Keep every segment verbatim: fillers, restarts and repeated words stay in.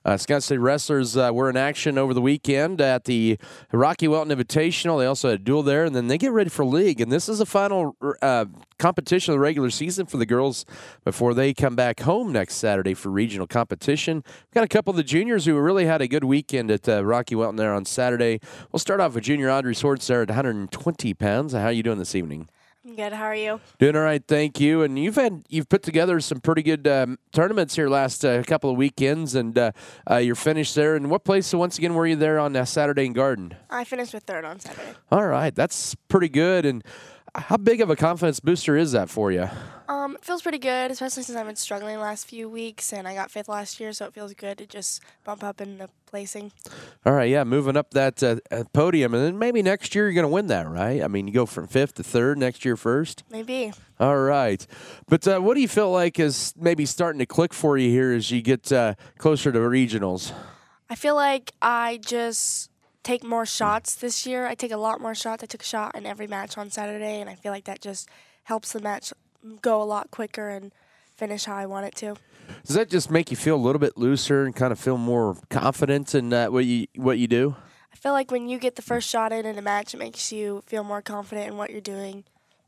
Uh, Scott City Wrestlers uh, were in action over the weekend at the Rocky Welton Invitational. They also had a duel there, and then they get ready for league. And this is the final uh, competition of the regular season for the girls before they come back home next Saturday for regional competition. We've got a couple of the juniors who really had a good weekend at uh, Rocky Welton there on Saturday. We'll start off with junior Audrey Swartz there at one hundred twenty pounds. How are you doing this evening? I'm good. How are you? Doing all right, thank you. And you've had you've put together some pretty good um, tournaments here last uh, couple of weekends, and uh, uh, you're finished there. And what place, so once again, were you there on uh, Saturday in Garden? I finished with third on Saturday. All right, that's pretty good. And how big of a confidence booster is that for you? Um, it feels pretty good, especially since I've been struggling the last few weeks, and I got fifth last year, so it feels good to just bump up in the placing. All right, yeah, moving up that uh, uh, podium, and then maybe next year you're going to win that, right? I mean, you go from fifth to third, next year first? Maybe. All right. But uh, what do you feel like is maybe starting to click for you here as you get uh, closer to regionals? I feel like I just take more shots this year. I take a lot more shots. I took a shot in every match on Saturday, and I feel like that just helps the match go a lot quicker and finish how I want it to. Does that just make you feel a little bit looser and kind of feel more confident in uh, what you what you do? I feel like when you get the first shot in in a match, it makes you feel more confident in what you're doing.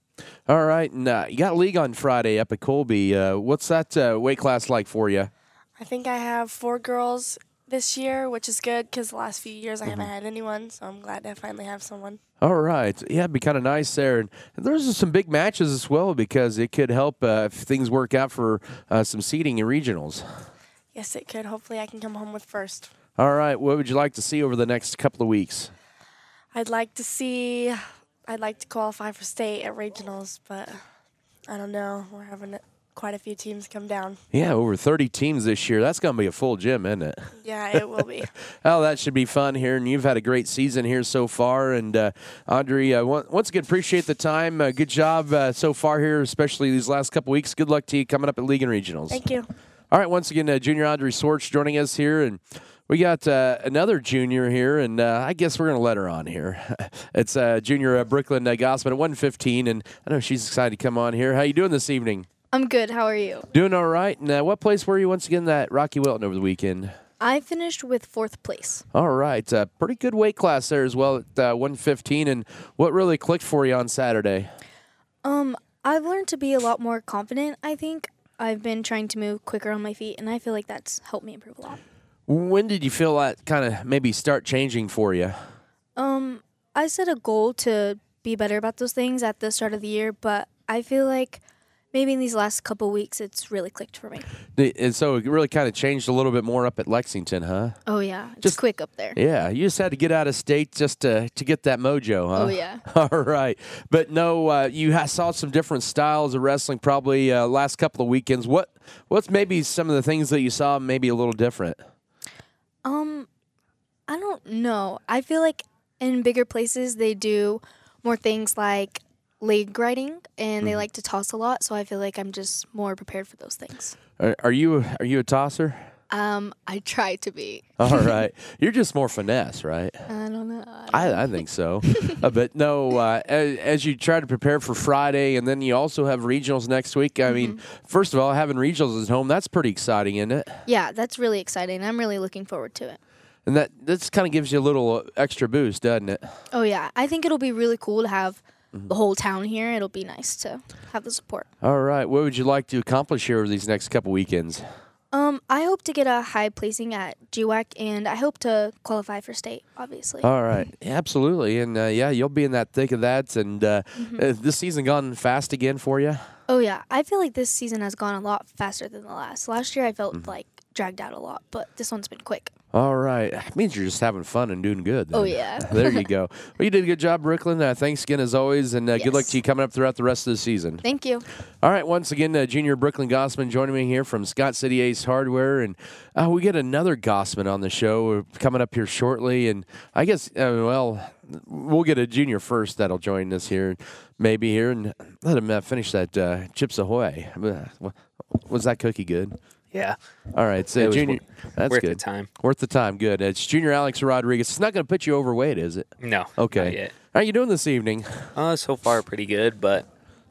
All right, and uh, you got league on Friday up at Colby. Uh, what's that uh, weight class like for you? I think I have four girls this year, which is good because the last few years I haven't had anyone, so I'm glad to finally have someone. All right. Yeah, it'd be kind of nice there. And there's some big matches as well because it could help uh, if things work out for uh, some seeding in regionals. Yes, it could. Hopefully I can come home with first. All right. What would you like to see over the next couple of weeks? I'd like to see, I'd like to qualify for state at regionals, but I don't know. We're having quite a few teams come down. Yeah, over thirty teams this year. That's going to be a full gym, isn't it? Yeah, it will be. Oh, that should be fun here, and you've had a great season here so far. And uh, Audrey, uh, once again, appreciate the time. Uh, good job uh, so far here, especially these last couple weeks. Good luck to you coming up at League and Regionals. Thank you. All right, once again, uh, junior Audrey Swartz joining us here, and we got uh, another junior here, and uh, I guess we're going to let her on here. It's uh, junior uh, Brooklyn uh, Gossman at one fifteen, and I know she's excited to come on here. How you doing this evening? I'm good. How are you? Doing all right. And uh, what place were you once again at Rocky Welton over the weekend? I finished with fourth place. All right. Uh, pretty good weight class there as well at uh, one fifteen. And what really clicked for you on Saturday? Um, I've learned to be a lot more confident, I think. I've been trying to move quicker on my feet, and I feel like that's helped me improve a lot. When did you feel that kind of maybe start changing for you? Um, I set a goal to be better about those things at the start of the year, but I feel like maybe in these last couple weeks, it's really clicked for me. And so it really kind of changed a little bit more up at Lexington, huh? Oh, yeah. It's Just quick up there. Yeah, you just had to get out of state just to, to get that mojo, huh? Oh, yeah. All right. But no, uh, you ha- saw some different styles of wrestling probably uh, last couple of weekends. What What's maybe some of the things that you saw maybe a little different? Um, I don't know. I feel like in bigger places, they do more things like leg riding, and they like to toss a lot, so I feel like I'm just more prepared for those things. Are, are you are you a tosser? Um, I try to be. All right. You're just more finesse, right? I don't know. I, I think so. uh, but no, uh, as, as you try to prepare for Friday, and then you also have regionals next week, I mm-hmm. mean, first of all, having regionals at home, that's pretty exciting, isn't it? Yeah, that's really exciting. I'm really looking forward to it. And that that's kind of gives you a little extra boost, doesn't it? Oh, yeah. I think it'll be really cool to have the whole town here. It'll be nice to have the support. All right. What would you like to accomplish here over these next couple weekends? Um, I hope to get a high placing at G W A C, and I hope to qualify for state, obviously. All right. Yeah, absolutely. And, uh, yeah, you'll be in that thick of that. And uh, mm-hmm. uh, this season gone fast again for you? Oh, yeah. I feel like this season has gone a lot faster than the last. Last year I felt mm-hmm. like dragged out a lot, but this one's been quick. All right. It means you're just having fun and doing good. Then. Oh, yeah. There you go. Well, you did a good job, Brooklyn. Uh, thanks again, as always, and uh, yes. good luck to you coming up throughout the rest of the season. Thank you. All right. Once again, uh, junior Brooklyn Gossman joining me here from Scott City Ace Hardware. And uh, we get another Gossman on the show coming up here shortly. And I guess, uh, well, we'll get a junior first that'll join us here, maybe here, and let him uh, finish that uh, Chips Ahoy. Was that cookie good? Yeah. All right. So it junior, was that's worth good. the time. Worth the time. Good. It's junior Alex Rodriguez. It's not going to put you overweight, is it? No. Okay. Not yet. How are you doing this evening? Uh, so far pretty good, but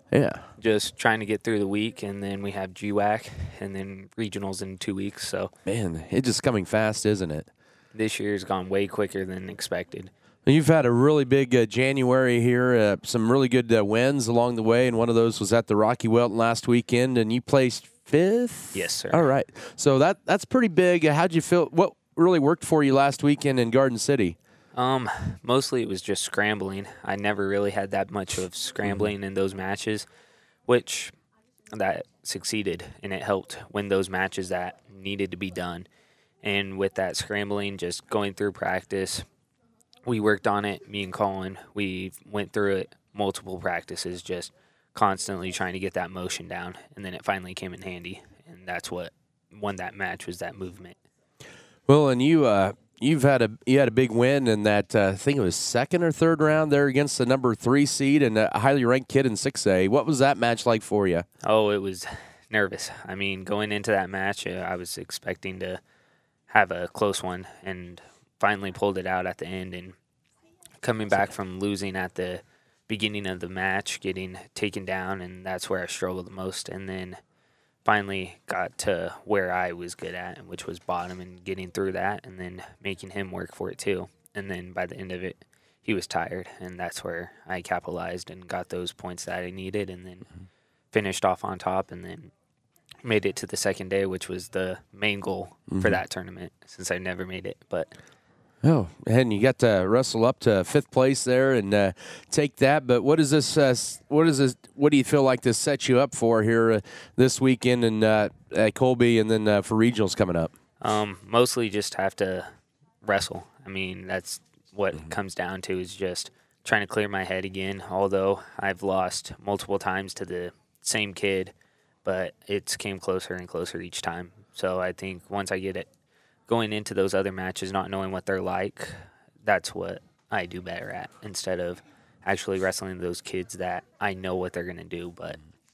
Yeah. Just trying to get through the week, and then we have G WAC and then regionals in two weeks. So Man, it's just coming fast, isn't it? this year's gone way quicker than expected. You've had a really big uh, January here, uh, some really good uh, wins along the way, and one of those was at the Rocky Welton last weekend, and you placed fifth? Yes, sir. All right. So that that's pretty big. Uh, How'd you feel? What really worked for you last weekend in Garden City? Um, mostly it was just scrambling. I never really had that much of scrambling in those matches, which that succeeded, and it helped win those matches that needed to be done. And with that scrambling, just going through practice, we worked on it, me and Colin. We went through it multiple practices, just constantly trying to get that motion down, and then it finally came in handy, and that's what won that match, was that movement. Well, and you uh, you've had a you had a big win in that uh, I think it was second or third round there against the number three seed and a highly ranked kid in six A. What was that match like for you? Oh, it was nervous. I mean, going into that match, uh, I was expecting to have a close one, and finally pulled it out at the end. And coming back from losing at the beginning of the match, getting taken down, and that's where I struggled the most. And then finally got to where I was good at, which was bottom, and getting through that, and then making him work for it too. And then by the end of it, he was tired, and that's where I capitalized and got those points that I needed, and then finished off on top, and then made it to the second day, which was the main goal mm-hmm. for that tournament, since I never made it. But oh, and you got to wrestle up to fifth place there and uh, take that. But what is this? Uh, what is this? What do you feel like this sets you up for here uh, this weekend and uh, at Colby, and then uh, for regionals coming up? Um, mostly just have to wrestle. I mean, that's what mm-hmm. it comes down to, is just trying to clear my head again. Although I've lost multiple times to the same kid, but it's came closer and closer each time. So I think once I get it going into those other matches, not knowing what they're like, that's what I do better at, instead of actually wrestling those kids that I know what they're going to do, but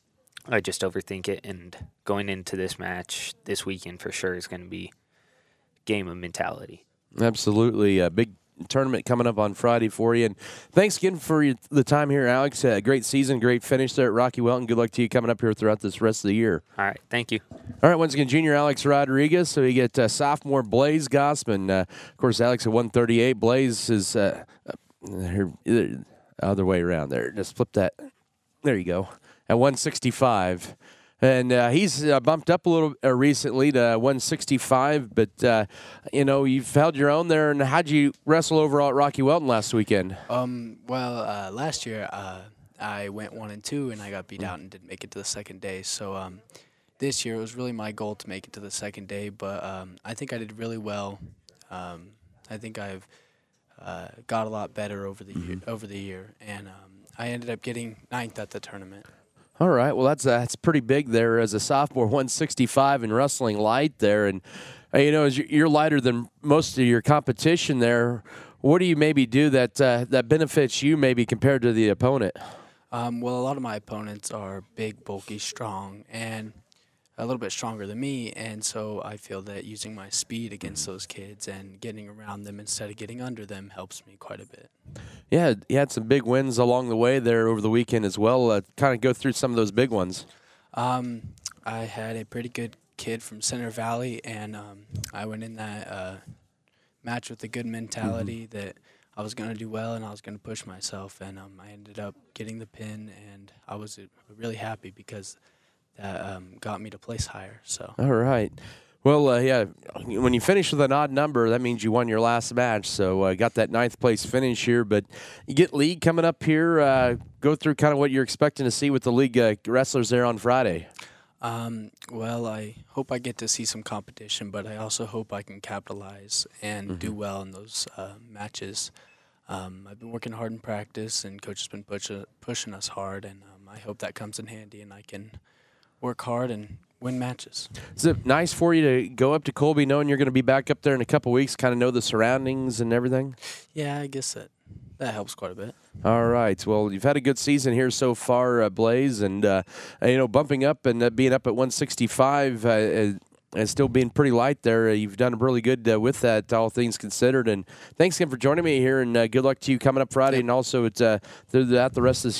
I just overthink it. And going into this match this weekend for sure is going to be game of mentality. Absolutely. A big tournament coming up on Friday for you. And thanks again for your, the time here, Alex. Uh, great season, great finish there at Rocky Welton. Good luck to you coming up here throughout this rest of the year. All right, thank you. All right, once again, junior Alex Rodriguez. So you get uh, sophomore Blaze Gossman. Uh, of course, Alex at one thirty-eight. Blaze is uh, uh, here, either, other way around there. Just flip that. There you go. At one sixty-five. And uh, he's uh, bumped up a little uh, recently to one sixty-five, but, uh, you know, you've held your own there. And how'd you wrestle overall at Rocky Welton last weekend? Um. Well, uh, last year uh, I went one and two, and I got beat out and didn't make it to the second day. So um, this year it was really my goal to make it to the second day, but um, I think I did really well. Um, I think I've uh, got a lot better over the mm-hmm. year, over the year, and um, I ended up getting ninth at the tournament. All right, well, that's uh, that's pretty big there as a sophomore, one sixty-five and wrestling light there. And, uh, you know, as you're lighter than most of your competition there, what do you maybe do that uh, that benefits you maybe compared to the opponent? Um, well, a lot of my opponents are big, bulky, strong, and a little bit stronger than me, and so I feel that using my speed against those kids and getting around them instead of getting under them helps me quite a bit. Yeah, you had some big wins along the way there over the weekend as well. Uh, kind of go through some of those big ones. Um, I had a pretty good kid from Center Valley, and um, I went in that uh, match with a good mentality mm-hmm. that I was going to do well and I was going to push myself, and um, I ended up getting the pin, and I was uh, really happy because that um, got me to place higher. So. All right. Well, uh, yeah, when you finish with an odd number, that means you won your last match. So uh, got that ninth place finish here. But you get league coming up here. Uh, go through kind of what you're expecting to see with the league uh, wrestlers there on Friday. Um, well, I hope I get to see some competition, but I also hope I can capitalize and mm-hmm. do well in those uh, matches. Um, I've been working hard in practice, and Coach has been push- pushing us hard, and um, I hope that comes in handy and I can work hard and win matches. Is it nice for you to go up to Colby knowing you're going to be back up there in a couple weeks, kind of know the surroundings and everything? Yeah, I guess that that helps quite a bit. All right. Well, you've had a good season here so far, uh, Blaze, and, uh, you know, bumping up and uh, being up at one sixty-five uh, and still being pretty light there. Uh, you've done really good uh, with that, all things considered. And thanks again for joining me here, and uh, good luck to you coming up Friday yep. and also at, uh, throughout the rest of this year.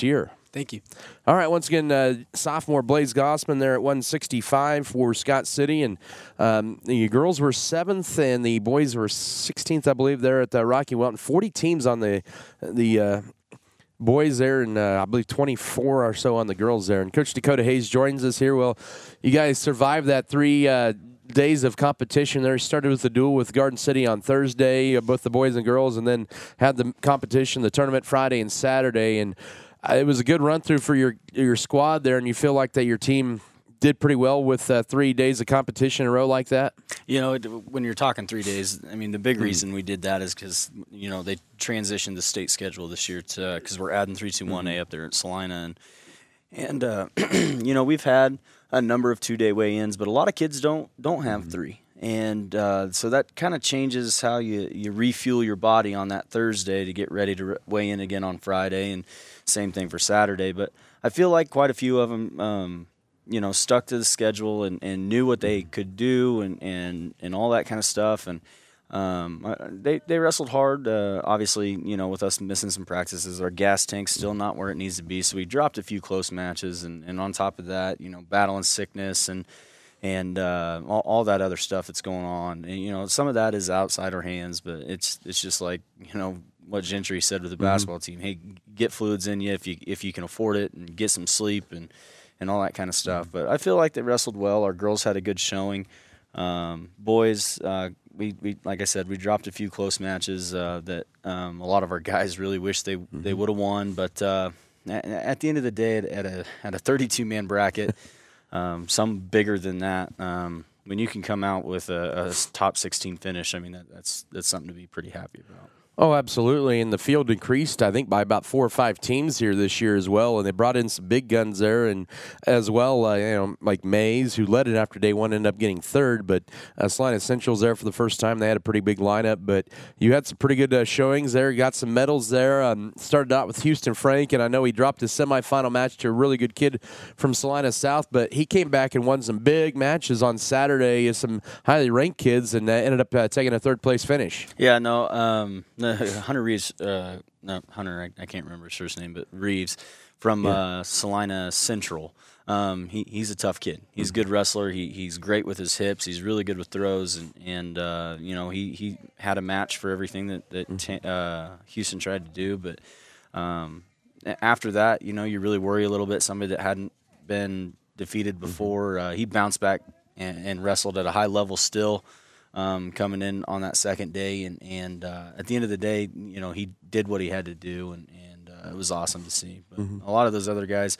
Thank you. All right, once again, uh, sophomore Blaze Gossman there at one sixty-five for Scott City, and um, the girls were seventh, and the boys were sixteenth, I believe, there at the Rocky Welton. Forty teams on the the uh, boys there, and uh, I believe twenty-four or so on the girls there. And Coach Dakota Hayes joins us here. Well, you guys survived that three uh, days of competition there. Started with the duel with Garden City on Thursday, uh, both the boys and girls, and then had the competition, the tournament Friday and Saturday, and it was a good run through for your your squad there, and you feel like that your team did pretty well with uh, three days of competition in a row like that? You know, when you're talking three days, I mean, the big reason we did that is because, you know, they transitioned the state schedule this year to because we're adding three two one A up there at Salina. And, and uh, you know, we've had a number of two-day weigh-ins, but a lot of kids don't don't have three. And uh, so that kind of changes how you, you refuel your body on that Thursday to get ready to re- weigh in again on Friday, and same thing for Saturday. But I feel like quite a few of them, um, you know, stuck to the schedule and, and knew what they could do and, and, and all that kind of stuff. And um, they they wrestled hard. Uh, obviously, you know, with us missing some practices, our gas tank's still not where it needs to be. So we dropped a few close matches, and, and on top of that, you know, battling sickness and and uh, all, all that other stuff that's going on. And, you know, some of that is outside our hands, but it's it's just like, you know, what Gentry said with the basketball team. Hey, get fluids in you if you if you can afford it, and get some sleep and, and all that kind of stuff. But I feel like they wrestled well. Our girls had a good showing. Um, boys, uh, we, we like I said, we dropped a few close matches uh, that um, a lot of our guys really wish they mm-hmm. they would have won. But uh, at, at the end of the day, at, at a at a thirty-two man bracket, um, some bigger than that, um, when you can come out with a, a top sixteen finish, I mean that, that's that's something to be pretty happy about. Oh, absolutely. And the field increased, I think, by about four or five teams here this year as well. And they brought in some big guns there, and as well, uh, you know, like Mays, who led it after day one, ended up getting third. But uh, Salina Central's there for the first time. They had a pretty big lineup. But you had some pretty good uh, showings there. You got some medals there. Um, started out with Houston Frank, and I know he dropped his semifinal match to a really good kid from Salina South. But he came back and won some big matches on Saturday as some highly ranked kids, and uh, ended up uh, taking a third-place finish. Yeah, no, um, Hunter Reeves, uh, no, Hunter, I, I can't remember his first name, but Reeves from yeah. uh, Salina Central. Um, he, he's a tough kid. He's a good wrestler. He he's great with his hips. He's really good with throws, and and uh, you know he, he had a match for everything that that t- uh, Houston tried to do. But um, after that, you know, you really worry a little bit. Somebody that hadn't been defeated before, uh, he bounced back and, and wrestled at a high level still. Um, coming in on that second day, and and uh, at the end of the day, you know, he did what he had to do, and and uh, it was awesome to see. But mm-hmm. a lot of those other guys,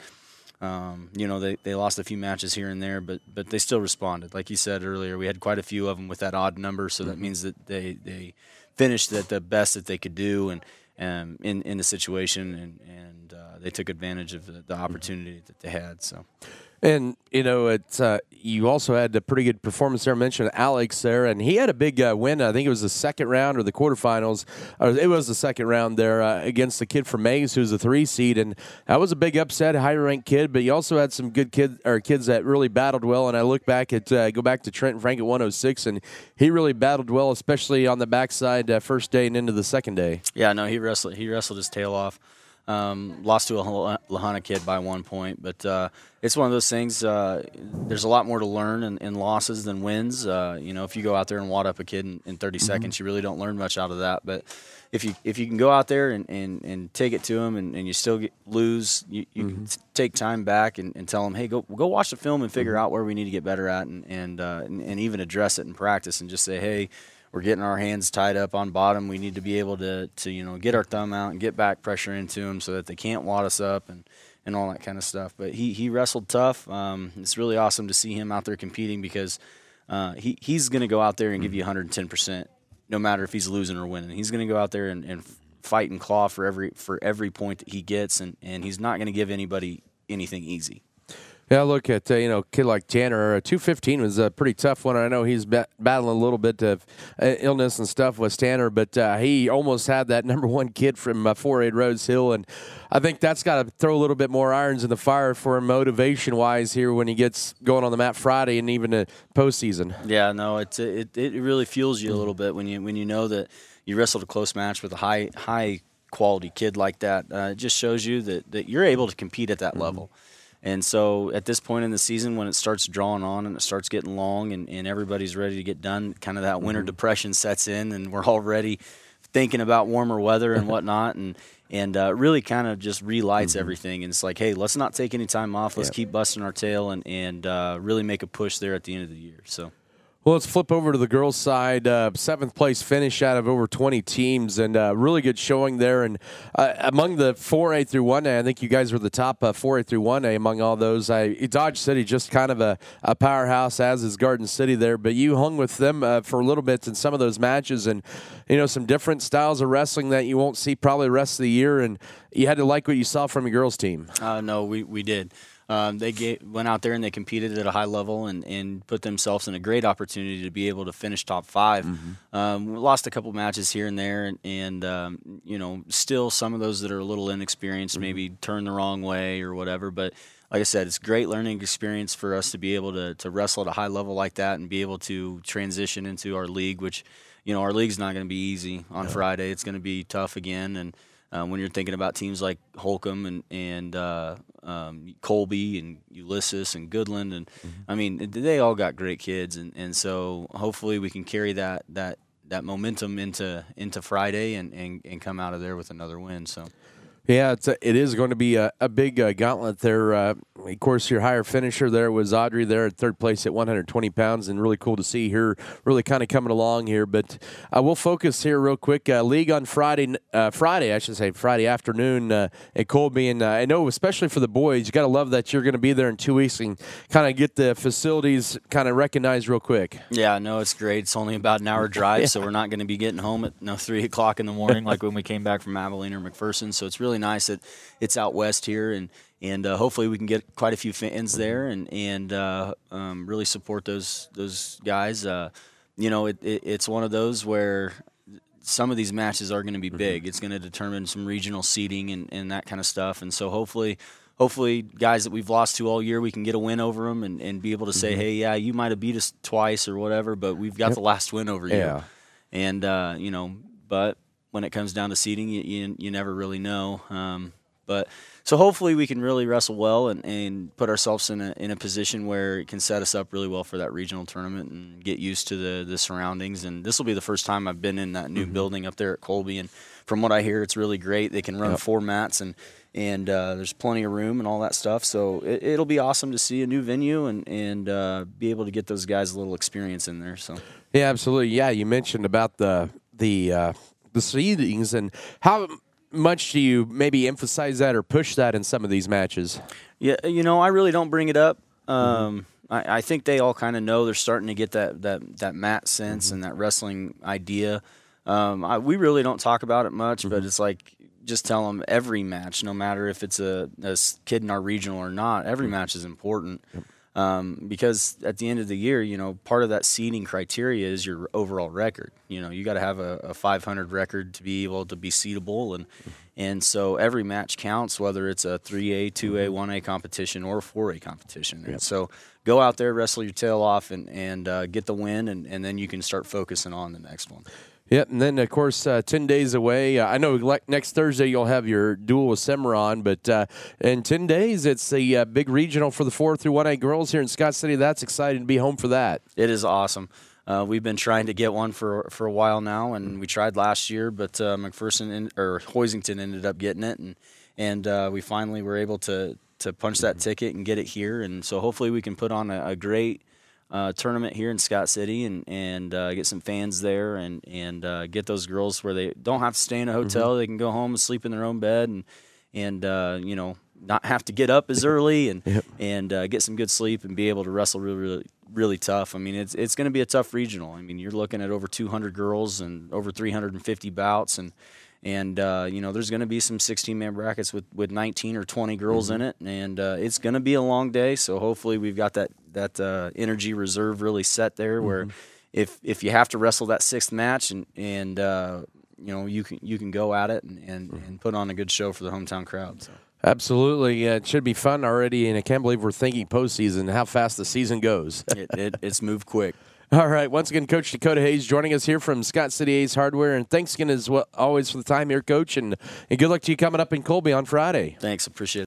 um, you know, they, they lost a few matches here and there, but but they still responded. Like you said earlier, we had quite a few of them with that odd number, so mm-hmm. that means that they they finished at the best that they could do, and um, in in the situation, and and uh, they took advantage of the, the opportunity that they had. So. And, you know, it's, uh, you also had a pretty good performance there. I mentioned Alex there, and he had a big uh, win. I think it was the second round or the quarterfinals. Or it was the second round there uh, against the kid from Mays, who's a three seed. And that was a big upset, a high-ranked kid. But you also had some good kid, or kids that really battled well. And I look back at, uh, go back to Trenton Frank at one oh six, and he really battled well, especially on the backside uh, first day and into the second day. Yeah, no, he wrestled, he wrestled his tail off. Um, lost to a Lahana kid by one point, but uh, it's one of those things. Uh, there's a lot more to learn in, in losses than wins. Uh, you know, if you go out there and wad up a kid in, in thirty mm-hmm. seconds, you really don't learn much out of that. But if you if you can go out there and, and, and take it to him, and, and you still get, lose, you, you mm-hmm. can take time back and, and tell him, hey, go go watch the film and figure mm-hmm. out where we need to get better at, and and, uh, and and even address it in practice, and just say, hey, we're getting our hands tied up on bottom. We need to be able to, to you know, get our thumb out and get back pressure into them so that they can't wad us up and, and all that kind of stuff. But he, he wrestled tough. Um, it's really awesome to see him out there competing, because uh, he, he's going to go out there and give you one hundred ten percent no matter if he's losing or winning. He's going to go out there and, and fight and claw for every for every point that he gets, and, and he's not going to give anybody anything easy. Yeah, look at, uh, you know, a kid like Tanner. Uh, two fifteen was a pretty tough one. I know he's ba- battling a little bit of uh, illness and stuff with Tanner, but uh, he almost had that number one kid from uh, four eight Rose Hill, and I think that's got to throw a little bit more irons in the fire for him motivation-wise here when he gets going on the mat Friday and even the postseason. Yeah, no, it's, it it really fuels you a little bit when you when you know that you wrestled a close match with a high high quality kid like that, uh, it just shows you that, that you're able to compete at that mm-hmm. level. And so at this point in the season, when it starts drawing on and it starts getting long and, and everybody's ready to get done, kind of that winter mm-hmm. depression sets in and we're already thinking about warmer weather and whatnot. And and uh, really kind of just relights mm-hmm. everything. And it's like, hey, let's not take any time off. Let's yep. keep busting our tail and, and uh, really make a push there at the end of the year. So. Well, let's flip over to the girls' side. Uh, seventh place finish out of over twenty teams, and uh, really good showing there. And uh, among the four A through one A, I think you guys were the top uh, four A through one A among all those. I, Dodge City just kind of a, a powerhouse, as is Garden City there. But you hung with them uh, for a little bit in some of those matches, and you know some different styles of wrestling that you won't see probably the rest of the year. And you had to like what you saw from your girls' team. Uh, no, we we did. Um, they get, went out there and they competed at a high level and, and put themselves in a great opportunity to be able to finish top five. Mm-hmm. Um, we lost a couple matches here and there, and, and um, you know, still some of those that are a little inexperienced mm-hmm. maybe turn the wrong way or whatever. But like I said, it's a great learning experience for us to be able to to wrestle at a high level like that and be able to transition into our league, which, you know, our league's not going to be easy on yeah. Friday. It's going to be tough again, and Uh, when you're thinking about teams like Holcomb and and uh, um, Colby and Ulysses and Goodland, and mm-hmm. I mean they all got great kids, and, and so hopefully we can carry that that, that momentum into into Friday and, and, and come out of there with another win. So. Yeah, it's a, it is going to be a, a big uh, gauntlet there. Uh, of course, your higher finisher there was Audrey there at third place at one hundred twenty pounds, and really cool to see her really kind of coming along here. But uh, we'll focus here real quick. Uh, league on Friday, uh, Friday I should say, Friday afternoon uh, at Colby. And uh, I know, especially for the boys, you got to love that you're going to be there in two weeks and kind of get the facilities kind of recognized real quick. Yeah, no, it's great. It's only about an hour drive, yeah. so we're not going to be getting home at no three o'clock in the morning like when we came back from Abilene or McPherson. So it's really nice that it's out west here, and and uh, hopefully we can get quite a few fans there and and uh, um, really support those those guys. Uh, you know, it, it it's one of those where some of these matches are going to be big. It's going to determine some regional seeding and, and that kind of stuff. And so hopefully, hopefully guys that we've lost to all year, we can get a win over them and, and be able to say, hey, yeah, you might have beat us twice or whatever, but we've got yep. the last win over you. Yeah. And uh, you know, but. When it comes down to seeding, you, you, you never really know. Um, but so hopefully we can really wrestle well and, and put ourselves in a in a position where it can set us up really well for that regional tournament and get used to the, the surroundings. And this will be the first time I've been in that new mm-hmm. building up there at Colby. And from what I hear, it's really great. They can run yep. four mats and and uh, there's plenty of room and all that stuff. So it, it'll be awesome to see a new venue and and uh, be able to get those guys a little experience in there. So yeah, absolutely. Yeah, you mentioned about the the. Uh, the seedings, and how much do you maybe emphasize that or push that in some of these matches? Yeah, you know, I really don't bring it up. Um, mm-hmm. I, I think they all kind of know. They're starting to get that that, that mat sense mm-hmm. and that wrestling idea. Um, I, we really don't talk about it much, mm-hmm. but it's like just tell them every match, no matter if it's a, a kid in our regional or not, every mm-hmm. match is important. Yep. Um, because at the end of the year, you know, part of that seeding criteria is your overall record. You know, you got to have a, a five hundred record to be able to be seedable, and and so every match counts, whether it's a three A, two A, one A competition or a four A competition. Yep. And so go out there, wrestle your tail off, and and uh, get the win, and, and then you can start focusing on the next one. Yep, and then, of course, uh, ten days away. Uh, I know like next Thursday you'll have your duel with Cimarron, but uh, in ten days it's the uh, big regional for the four through one A girls here in Scott City. That's exciting to be home for that. It is awesome. Uh, we've been trying to get one for for a while now, and we tried last year, but uh, McPherson in, or Hoisington ended up getting it, and and uh, we finally were able to to punch that ticket and get it here, and so hopefully we can put on a, a great Uh, tournament here in Scott City and and uh, get some fans there and and uh, get those girls where they don't have to stay in a hotel. Mm-hmm. They can go home and sleep in their own bed and and uh, you know not have to get up as early and yep. and uh, get some good sleep and be able to wrestle really really really tough. I mean it's it's going to be a tough regional. I mean you're looking at over two hundred girls and over three hundred fifty bouts and. And, uh, you know, there's going to be some sixteen-man brackets with, with nineteen or twenty girls mm-hmm. in it. And uh, it's going to be a long day. So hopefully we've got that that uh, energy reserve really set there where mm-hmm. if if you have to wrestle that sixth match and, and uh, you know, you can you can go at it and, and, mm-hmm. and put on a good show for the hometown crowd. So. Absolutely. Uh, it should be fun already. And I can't believe we're thinking postseason, how fast the season goes. it, it, it's moved quick. All right. Once again, Coach Dakota Hayes joining us here from Scott City Ace Hardware. And thanks again as well, always for the time here, Coach. And, and good luck to you coming up in Colby on Friday. Thanks. Appreciate it.